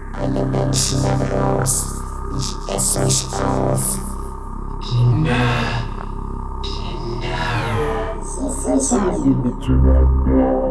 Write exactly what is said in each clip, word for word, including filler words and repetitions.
Alle Menschen raus, ich esse mich auf. Kinder, Kinder, sie sichern miteinander.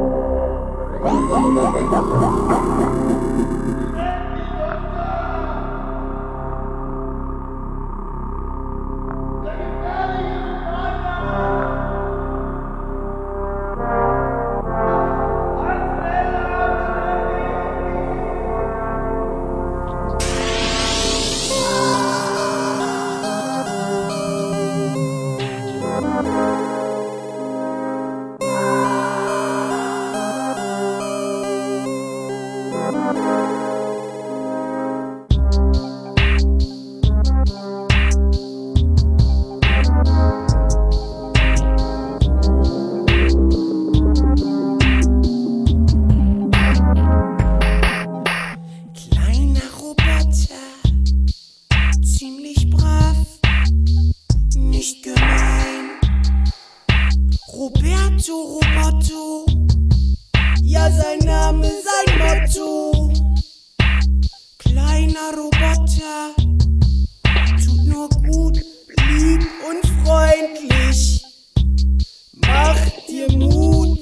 Roberto, Roberto, ja sein Name, sein Motto. Kleiner Roboter, tut nur gut, lieb und freundlich, macht dir Mut,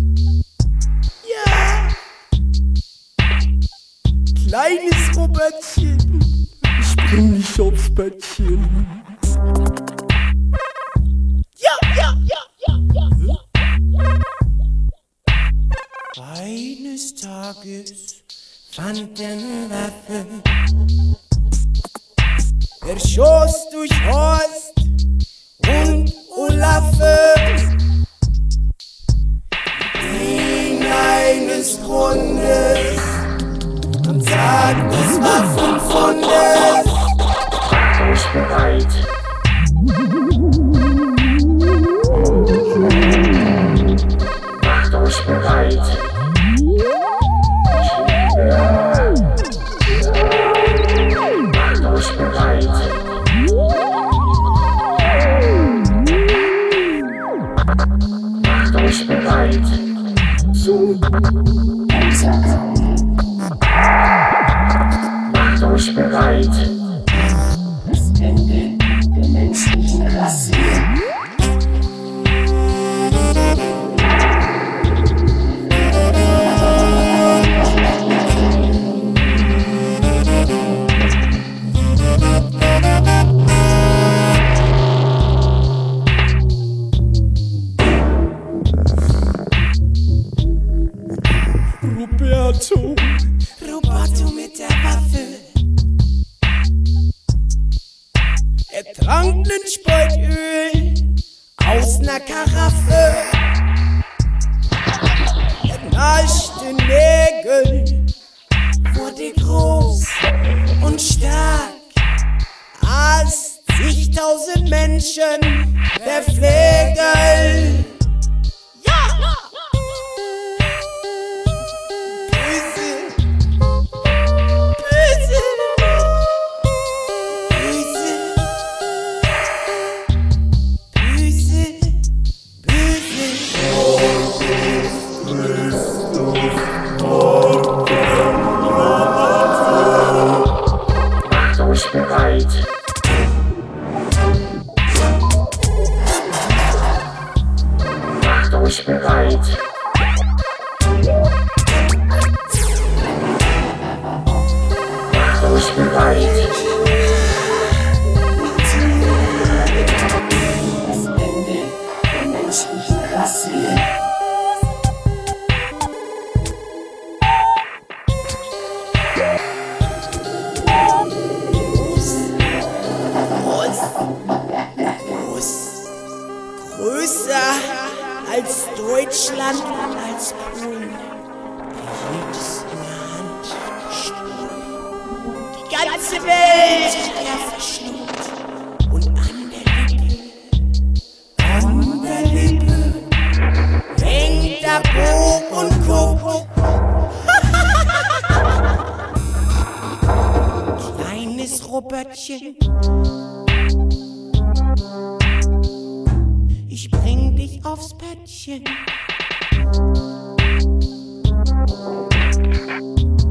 ja. Kleines Robertchen, ich bring dich aufs Bettchen. Eines Tages fand er eine Waffe, er schoss durch Horst und Olaffe in eines Grundes am Tag des Waffenfundes. Macht euch bereit. Macht euch bereit. Macht euch bereit. Macht euch bereit. Zum Untergang. Macht euch bereit. Das Ende der menschlichen Rasse. Roberto, Roberto mit der Waffe. Er trank nen Speitöl aus ner Karaffe. Er naschte Nägel, wurde groß und stark, aß zigtausend Menschen der Flegel. Bereit. Macht euch bereit. Macht euch bereit. Das Ende der menschlichen Rasse. Größer als Deutschland und als Polen. Er hielt es in der Hand, Strom. Die ganze Welt hat er verschluckt. Und an der Lippe, an der Lippe, hängt er Bog und guckt. Kleines Robertchen, ich bring dich aufs Bettchen.